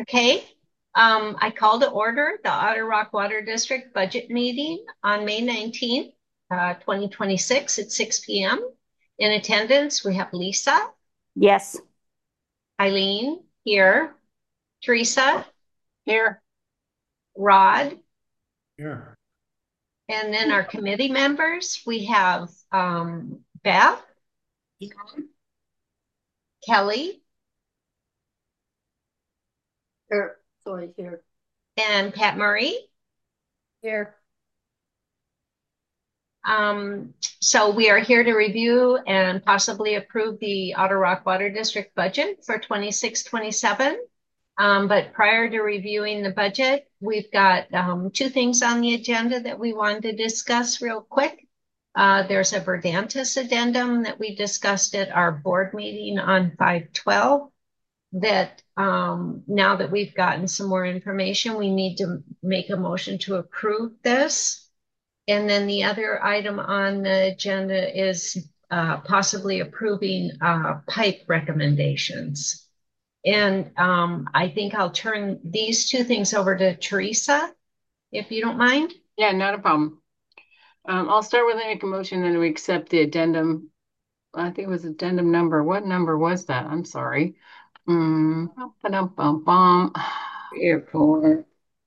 Okay. I call to order the Otter Rock Water District budget meeting on May 19th, 2026 at 6 p.m. In attendance, we have Lisa, Yes. Eileen here, Teresa, Here. Rod, Here. and then our committee members, we have Beth, Kelly, Here. and Pat Murray. Here. So we are here to review and possibly approve the Otter Rock Water District budget for 26-27. But prior to reviewing the budget, we've got two things on the agenda that we wanted to discuss real quick. There's a Verdantis addendum that we discussed at our board meeting on 5/12 that now that we've gotten some more information, we need to make a motion to approve this. And then the other item on the agenda is possibly approving pipe recommendations. And I think I'll turn these two things over to Teresa, if you don't mind. Yeah, not a problem. I'll start with make a motion and we accept the addendum. I think it was addendum number. What number was that? I'm sorry. Ba-dum-bum-bum. Airport.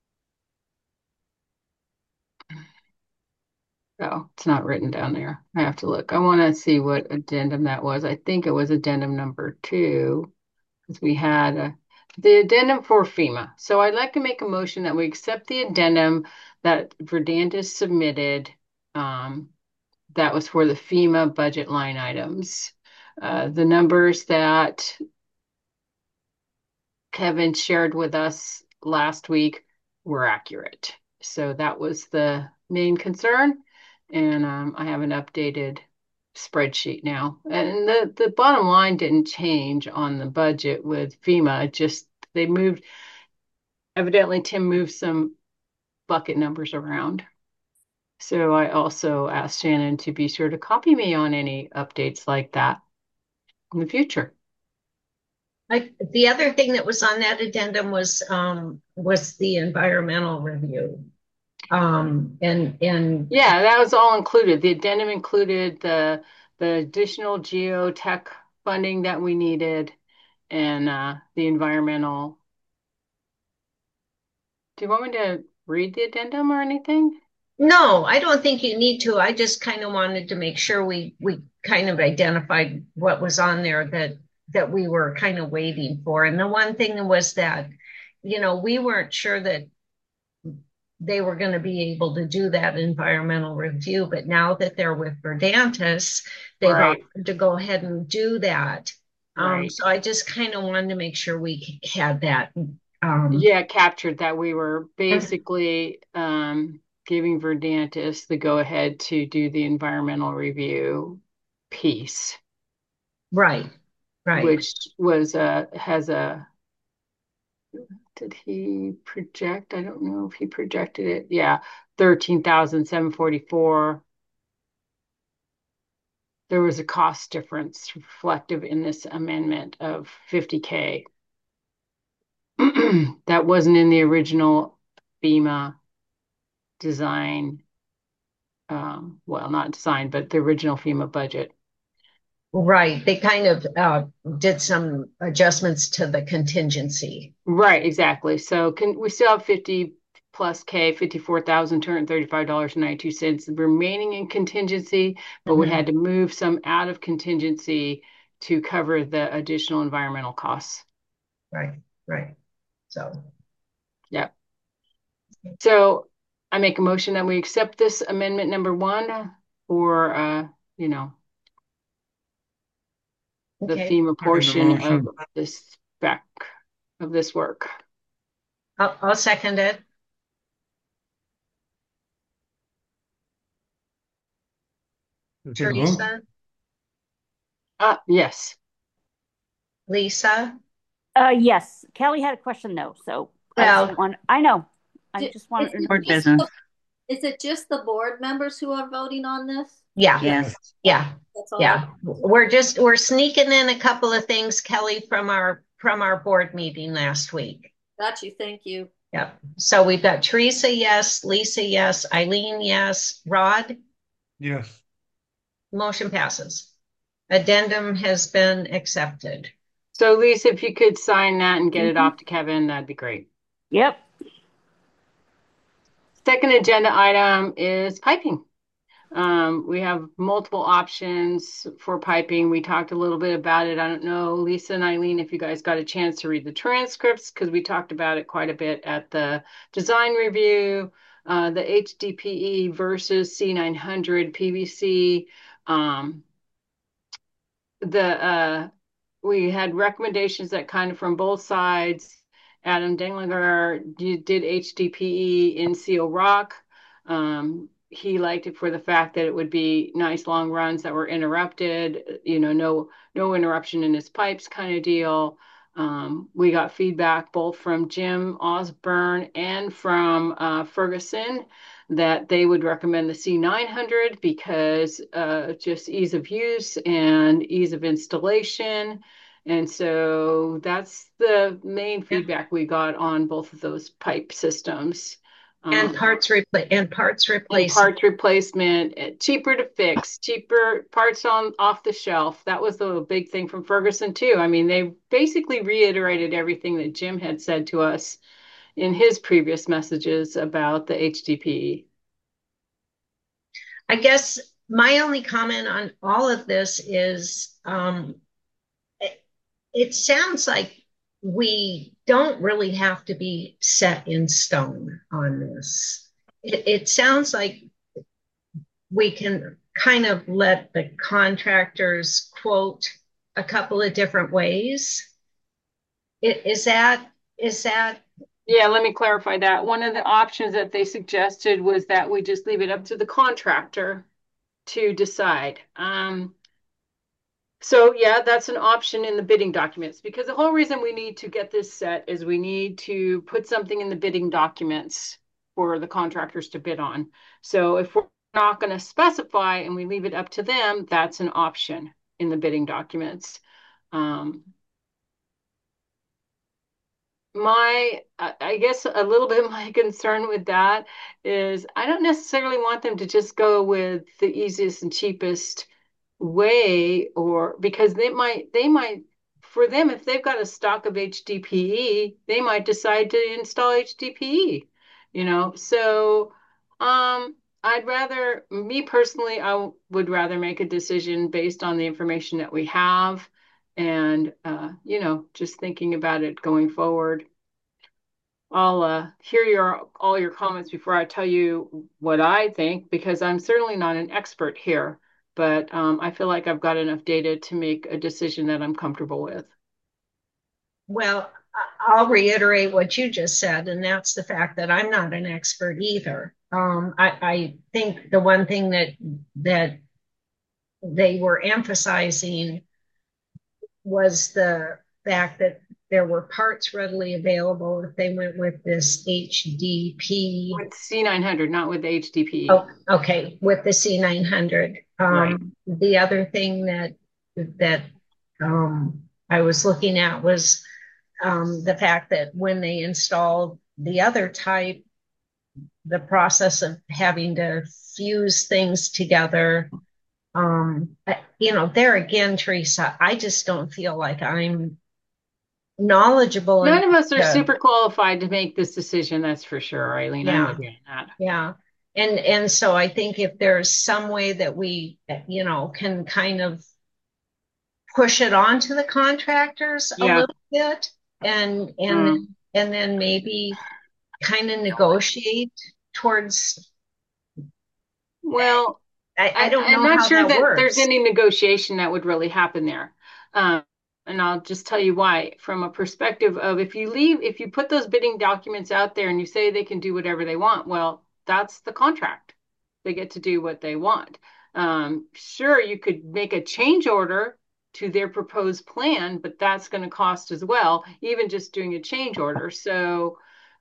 Oh, it's not written down there. I have to look. I want to see what addendum that was. I think it was addendum number 2 because we had the addendum for FEMA. So I'd like to make a motion that we accept the addendum that Verdantis submitted. That was for the FEMA budget line items. The numbers that Kevin shared with us last week were accurate. So that was the main concern. And I have an updated spreadsheet now. And the bottom line didn't change on the budget with FEMA. Just they moved, evidently Tim moved some bucket numbers around. So I also asked Shannon to be sure to copy me on any updates like that in the future. The other thing that was on that addendum was the environmental review. And Yeah, that was all included. The addendum included the additional geotech funding that we needed and the environmental. Do you want me to read the addendum or anything? no, I don't think you need to. I just kind of wanted to make sure we kind of identified what was on there that we were kind of waiting for. And the one thing was that, we weren't sure that they were going to be able to do that environmental review, but now that they're with Verdantis, they've Right, offered to go ahead and do that. right. So I just kind of wanted to make sure we had that. Yeah, captured that we were basically giving Verdantis the go-ahead to do the environmental review piece, Right, right. which was has a did he project? I don't know if he projected it. Yeah, 13,744. There was a cost difference reflective in this amendment of 50K. That wasn't in the original FEMA design. Well, not design, but the original FEMA budget. Right. They kind of did some adjustments to the contingency. Right, exactly. So can we still have 50 plus K, $54,235.92 remaining in contingency, but we Mhm. had to move some out of contingency to cover the additional environmental costs. Right, right. So, Yeah. So I make a motion that we accept this amendment number 1 for the okay. FEMA Second the portion of motion. this spec of this work. I'll second it. Take a vote. Teresa, Yes. Lisa. Yes. Kelly had a question though, so Well, I know. I Ju- just wanted Is to it know. Board just business. is it just the board members who are voting on this? yeah, Yes. yeah, That's all. yeah. We're sneaking in a couple of things, Kelly, from our board meeting last week. Got you. Thank you. Yep. So we've got Teresa, yes, Lisa, yes, Eileen, yes, Rod, Yes. motion passes. Addendum has been accepted. So Lisa, if you could sign that and get it Mhm. off to Kevin, that'd be great. Yep. Second agenda item is piping. We have multiple options for piping. We talked a little bit about it. I don't know, Lisa and Eileen, if you guys got a chance to read the transcripts, because we talked about it quite a bit at the design review, the HDPE versus C900 PVC. We had recommendations that kind of from both sides. Adam Denglinger did HDPE in Seal Rock. He liked it for the fact that it would be nice long runs that were interrupted, no interruption in his pipes kind of deal. We got feedback both from Jim Osborne and from Ferguson that they would recommend the C900 because just ease of use and ease of installation. And so that's the main feedback we got on both of those pipe systems. And parts And replacement. parts replacement, cheaper to fix, cheaper parts off the shelf. That was the big thing from Ferguson too. I mean, they basically reiterated everything that Jim had said to us in his previous messages about the HDPE. I guess my only comment on all of this is it sounds like we don't really have to be set in stone on this. It sounds like we can kind of let the contractors quote a couple of different ways. Is that Yeah, let me clarify that. One of the options that they suggested was that we just leave it up to the contractor to decide. So yeah, that's an option in the bidding documents because the whole reason we need to get this set is we need to put something in the bidding documents for the contractors to bid on. So if we're not going to specify and we leave it up to them, that's an option in the bidding documents. I guess a little bit my concern with that is I don't necessarily want them to just go with the easiest and cheapest way, or because they might for them, if they've got a stock of HDPE, they might decide to install HDPE, so me personally, I would rather make a decision based on the information that we have and just thinking about it going forward. I'll hear all your comments before I tell you what I think, because I'm certainly not an expert here, but I feel like I've got enough data to make a decision that I'm comfortable with. well, I'll reiterate what you just said, and that's the fact that I'm not an expert either. I think the one thing that they were emphasizing was the fact that there were parts readily available if they went with this HDP. With C900, not with HDPE. Oh, okay, with the C900. Right. The other thing that I was looking at was the fact that when they installed the other type, the process of having to fuse things together. There again, Teresa, I just don't feel like I'm knowledgeable. None of us are super qualified to make this decision, that's for sure, Eileen. Yeah. I'm with you on that. Yeah. And so I think if there's some way that we, can kind of push it on to the contractors a little bit and then maybe kind of negotiate towards. Well, I don't know I'm not how sure that works. there's any negotiation that would really happen there. And I'll just tell you why. From a perspective of if you put those bidding documents out there and you say they can do whatever they want, well, that's the contract. They get to do what they want. Sure, you could make a change order to their proposed plan, but that's going to cost as well, even just doing a change order. So,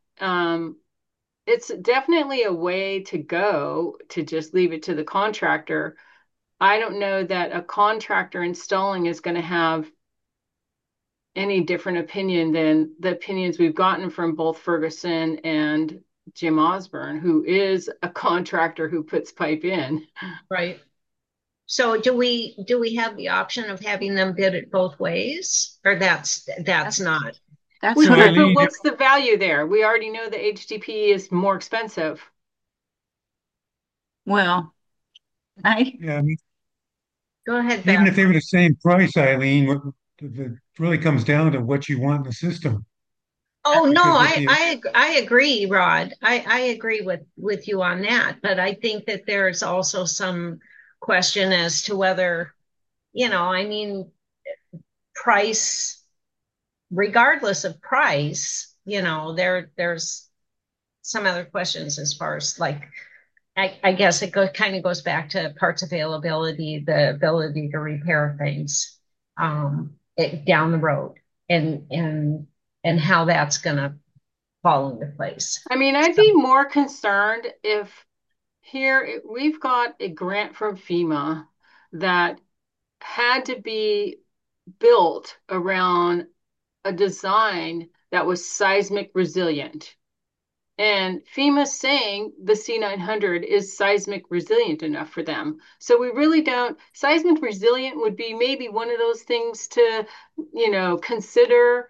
it's definitely a way to go to just leave it to the contractor. I don't know that a contractor installing is going to have any different opinion than the opinions we've gotten from both Ferguson and Jim Osborne, who is a contractor who puts pipe in. Right. So do we have the option of having them bid it both ways, or that's not? That's We So what could, I, but Eileen, what's the value there? We already know the HDP is more expensive. well, I, yeah, I mean, Go ahead, even Beth. if they were the same price, Eileen, it really comes down to what you want in the system. Oh no, Because with the, I agree, Rod. I agree with you on that, but I think that there's also some question as to whether, I mean, price, regardless of price, there's some other questions as far as like I guess it kind of goes back to parts availability, the ability to repair things down the road, and how that's going to fall into place. I mean, I'd So, be more concerned if we've got a grant from FEMA that had to be built around a design that was seismic resilient. And FEMA's saying the C900 is seismic resilient enough for them. So we really don't, seismic resilient would be maybe one of those things to, consider.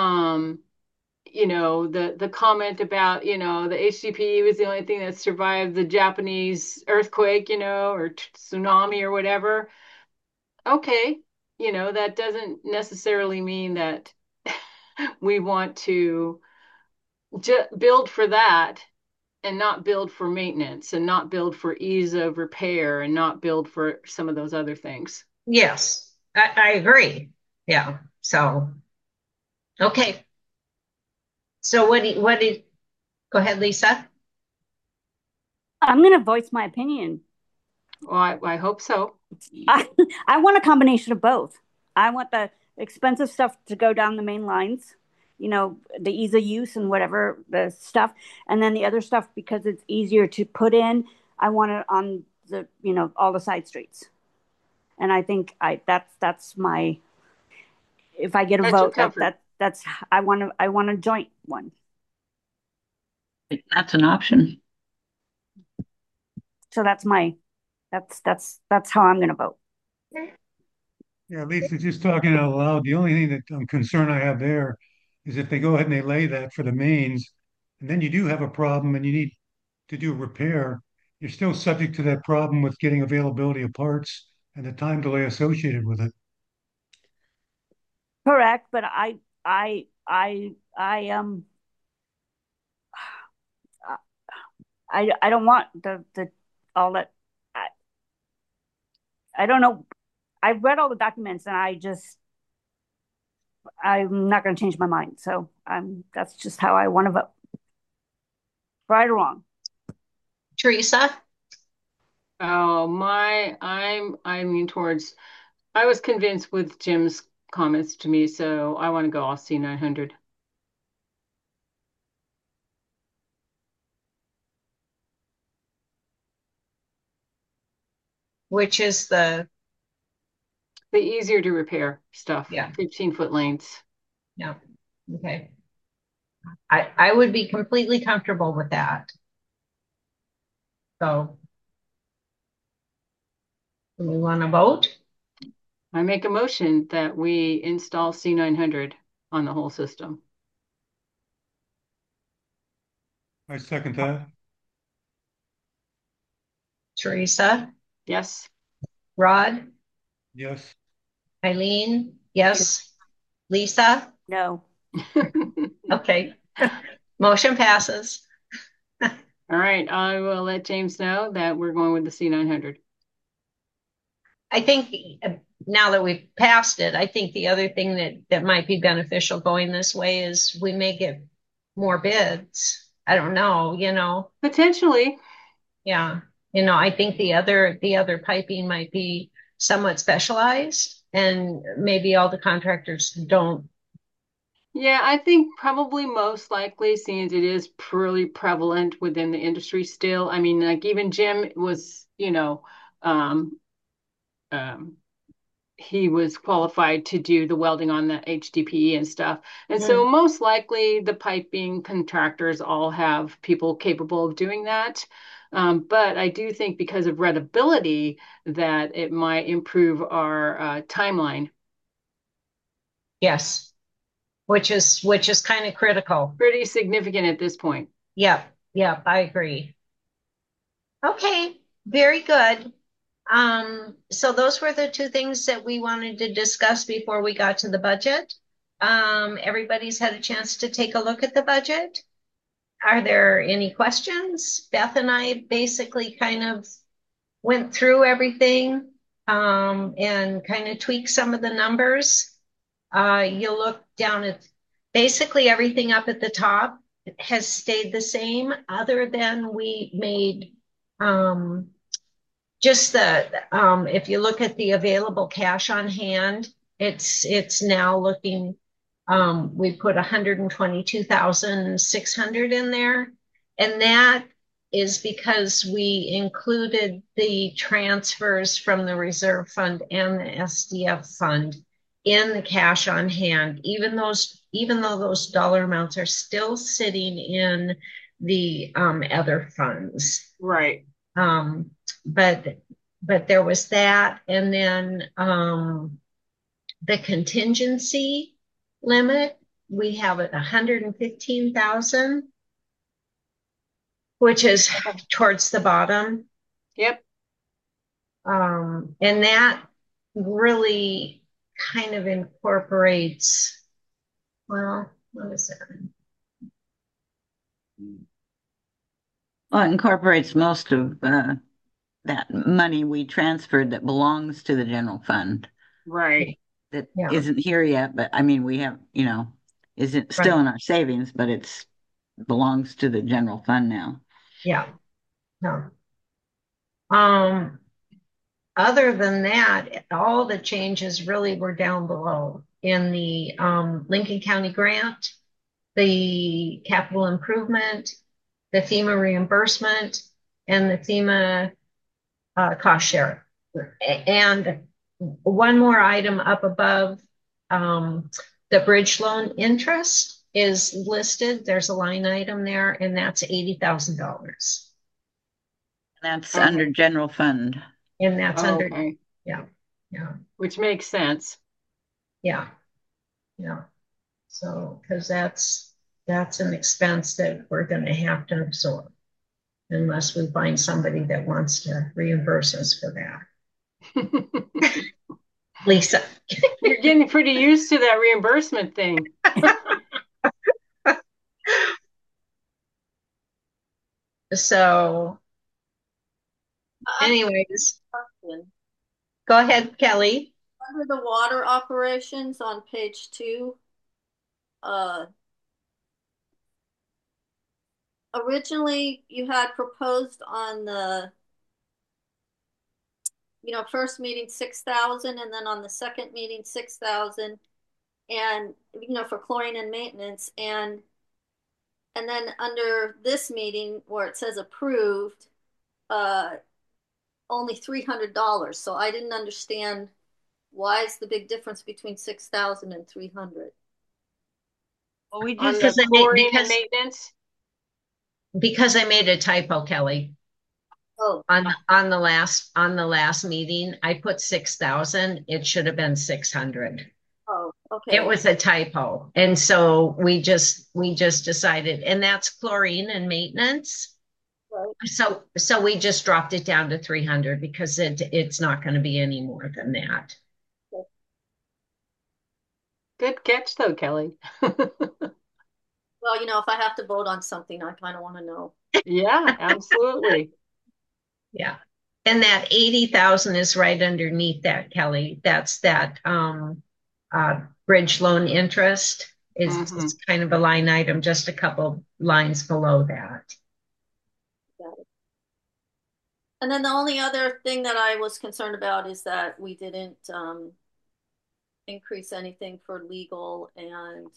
The comment about, the HDP was the only thing that survived the Japanese earthquake, or tsunami or whatever. Okay, that doesn't necessarily mean that we want to build for that and not build for maintenance and not build for ease of repair and not build for some of those other things. yes, I agree. Yeah. So, okay. So go ahead, Lisa. I'm going to voice my opinion. Well, I hope so. I, I want a combination of both. I want the expensive stuff to go down the main lines, the ease of use and whatever the stuff. And then the other stuff, because it's easier to put in, I want it on the, all the side streets. And I think that's my, if I get a That's your vote, comfort. I want a joint one. That's an option. So that's how I'm going to vote. yeah, Lisa, just talking out loud, the only thing that I'm concerned I have there is if they go ahead and they lay that for the mains, and then you do have a problem and you need to do repair, you're still subject to that problem with getting availability of parts and the time delay associated with it. Correct, but I I don't want the all that. I, I don't know. I've read all the documents and I'm not going to change my mind. So that's just how I want to vote. Right or wrong. Teresa? Oh, I lean towards, I was convinced with Jim's comments to me, so I want to go all C900. Which is The easier to repair stuff, yeah, 15-foot lanes. yeah. Okay. I would be completely comfortable with that. So, do we want to vote? I make a motion that we install C900 on the whole system. I second that. Teresa? Yes. Rod? Yes. Eileen? Yes. Lisa? No. Okay. Motion passes. All right, I will let James know that we're going with the C900. I think now that we've passed it, I think the other thing that might be beneficial going this way is we may get more bids. I don't know. Potentially. Yeah. I think the other piping might be somewhat specialized and maybe all the contractors don't. Yeah, I think probably most likely, since it is pretty prevalent within the industry still. I mean, like even Jim was, um, he was qualified to do the welding on the HDPE and stuff. And so Mm. most likely the piping contractors all have people capable of doing that. But I do think because of readability that it might improve our timeline. Yes, which is kind of critical. Pretty significant at this point. Yep, yep, I agree. Okay, very good. So those were the two things that we wanted to discuss before we got to the budget. Everybody's had a chance to take a look at the budget. Are there any questions? Beth and I basically kind of went through everything, and kind of tweaked some of the numbers. You look down at basically everything up at the top has stayed the same, other than we made, just if you look at the available cash on hand, it's now looking, we put 122,600 in there. And that is because we included the transfers from the reserve fund and the SDF fund in the cash on hand, even though those dollar amounts are still sitting in the other funds. Right. But there was that, and then the contingency limit, we have it 115,000, which is towards the bottom. Yep. And that really kind of incorporates, well, what is it? Well, it incorporates most of that money we transferred that belongs to the general fund Right. that Yeah. isn't here yet, but I mean, we have, isn't still Right. in our savings, but it's belongs to the general fund now. Yeah. No. Other than that, all the changes really were down below in the Lincoln County grant, the capital improvement, the FEMA reimbursement, and the FEMA cost share. And one more item up above, the bridge loan interest is listed. There's a line item there, and that's $80,000. That's Okay. under general fund. And that's under, Okay. yeah, Which makes sense. yeah. So, because that's an expense that we're going to have to absorb unless we find somebody that wants to reimburse us for that. Lisa. You're getting pretty used to that reimbursement thing. So, anyways, go ahead, Kelly. Under the water operations on page 2, originally you had proposed on the first meeting 6,000, and then on the second meeting 6,000, and for chlorine and maintenance, and then under this meeting where it says approved, only $300. So I didn't understand why is the big difference between 6,000 and 300. Well, we On just the chlorine and maintenance. Because I made a typo, Kelly. Oh, On the last meeting, I put 6,000. It should have been 600. oh, okay. It was a typo. And so we just decided, and that's chlorine and maintenance. Right. So we just dropped it down to 300 because it's not going to be any more than that. Good catch though, Kelly. Well, if I have to vote on something, I kind of want to know. Yeah, absolutely. Yeah. And that 80,000 is right underneath that, Kelly. That's that bridge loan interest is it's kind of a line item, just a couple lines below that. Got it. And then the only other thing that I was concerned about is that we didn't increase anything for legal and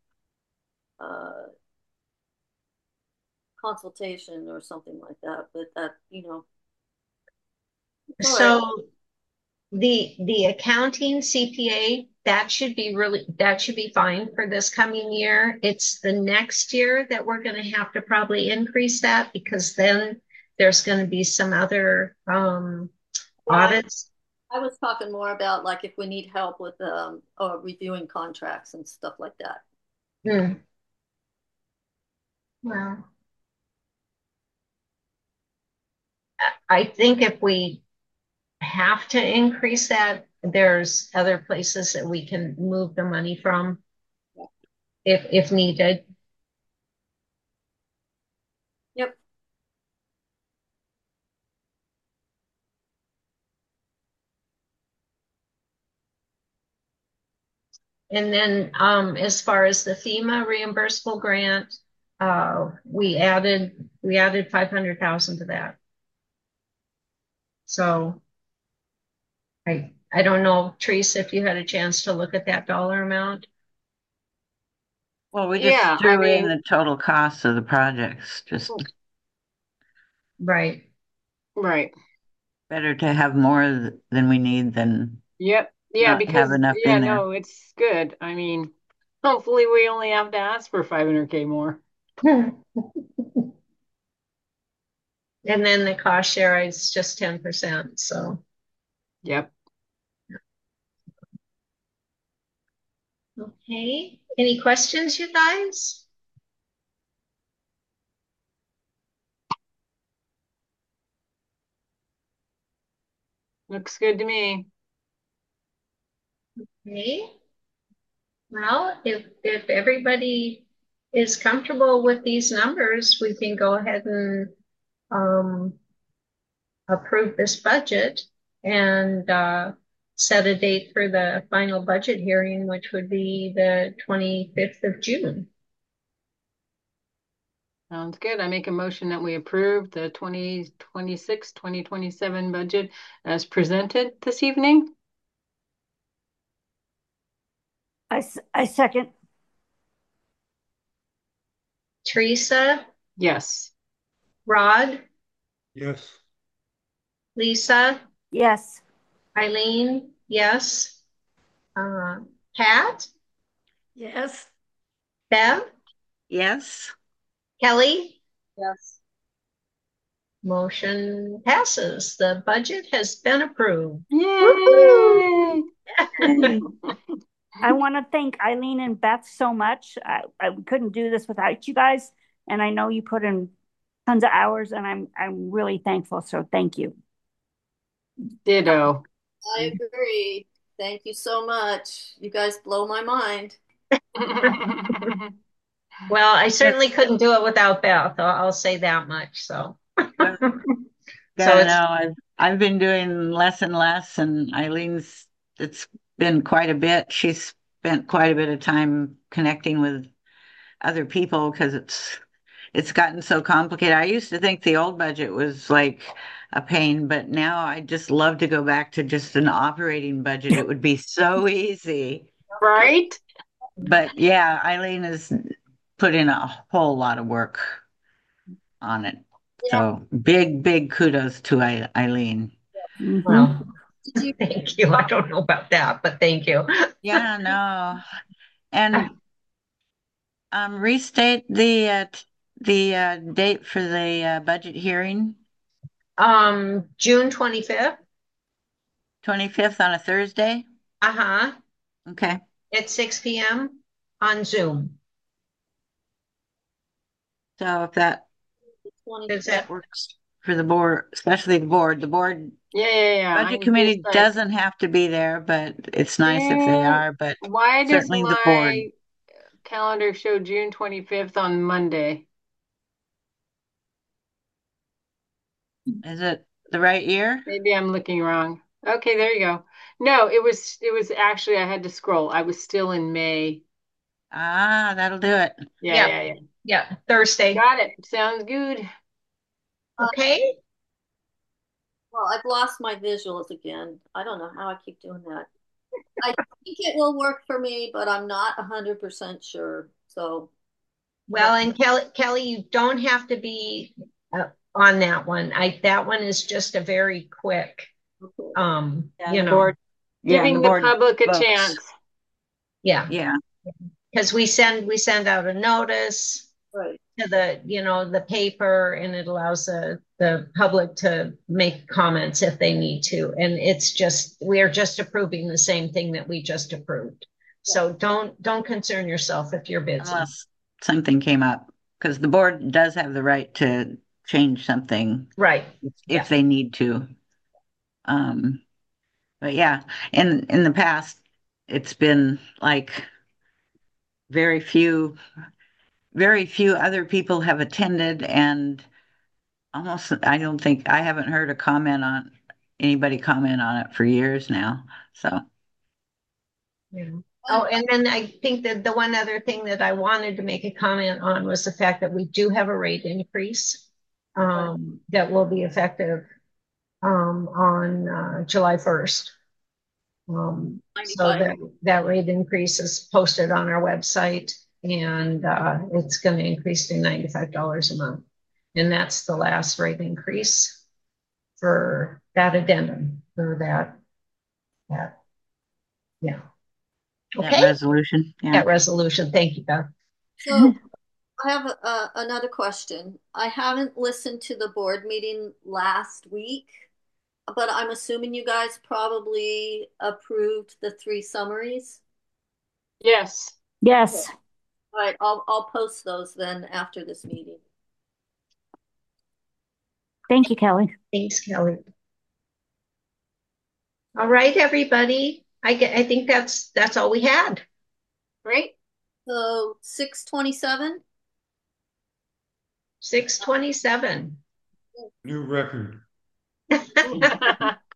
consultation or something like that. But that, So The accounting CPA, that should be fine for this coming year. It's the next year that we're going to have to probably increase that because then there's going to be some other audits. I was talking more about like if we need help with or reviewing contracts and stuff like that. Hmm. Well, I think if we have to increase that, there's other places that we can move the money from if needed. Yep. And then as far as the FEMA reimbursable grant, we added 500,000 to that. So I don't know, Teresa, if you had a chance to look at that dollar amount. Well, we Yeah, just threw in the total cost of the projects. Just Right. right. better to have more than we need than Yep. Yeah, not have because enough yeah, in there. no, it's good. I mean, hopefully we only have to ask for 500K more. And then the cost share is just 10%. So, Yep. okay. Any questions, you guys? Looks good to me. Okay. Well, if everybody is comfortable with these numbers, we can go ahead and um, approve this budget and set a date for the final budget hearing, which would be the 25th of June. Sounds good. I make a motion that we approve the 2026, 2027 budget as presented this evening. I second. Teresa, Yes. Rod, Yes. Lisa, Yes. Eileen, yes. Pat, Yes. Bev, Yes. Kelly, Yes. motion passes. The budget has been approved. Yay! I want to thank Eileen and Beth so much. I couldn't do this without you guys, and I know you put in tons of hours, and I'm really thankful. So thank you. Ditto. I agree. Thank you so much. You guys blow my mind. Well, I certainly couldn't do it without Beth. I'll say that much. So, Well, so I it's know I've been doing less and less, and Eileen's it's been quite a bit. She's spent quite a bit of time connecting with other people because it's gotten so complicated. I used to think the old budget was like a pain, but now I just love to go back to just an operating budget. It would be so easy. Right? But yeah, Eileen has put in a whole lot of work on it. So big kudos to Eileen. well, Did you thank you. I don't know about that, but thank you. Yeah, no. And restate the date for the budget hearing, June 25th. 25th on a Thursday. Uh-huh. Okay. At 6 p.m. on Zoom. So if that Is that works for the board, especially the board, Yeah. budget committee doesn't have to be there, but it's nice if they are. But Why does certainly the board. my calendar show June 25th on Monday? Is it the right year? Maybe I'm looking wrong. Okay, there you go. No, it was actually I had to scroll. I was still in May. Ah, that'll do it. Yeah. Thursday. Got it. Sounds good. Okay. Well, I've lost my visuals again. I don't know how I keep doing that. I think it will work for me, but I'm not 100% sure. So, Well, and Kelly, you don't have to be on that one. That one is just a very quick Yeah, you the know, board Yeah, giving the the board public a votes. chance. yeah, Yeah, because we send out a notice Right. to the paper, and it allows the public to make comments if they need to. And we are just approving the same thing that we just approved. So don't concern yourself if you're busy. unless something came up, because the board does have the right to change something Right. if Yeah. they need to. Um, but yeah, in the past, it's been like very few, very few other people have attended, and almost I haven't heard anybody comment on it for years now. So Yeah. Oh, and then I think that the one other thing that I wanted to make a comment on was the fact that we do have a rate increase that will be effective on July 1st. So 95. that rate increase is posted on our website, and it's going to increase to $95 a month. And that's the last rate increase for that addendum, for that, yeah. that Okay, resolution, yeah. that resolution. Thank you, Beth. So I have another question. I haven't listened to the board meeting last week, but I'm assuming you guys probably approved the 3 summaries. Yes. Yes. All right, I'll post those then after this meeting. Thank you, Kelly. Thanks, Kelly. All right, everybody. I think that's all we had. Great. So 627. 627. New record.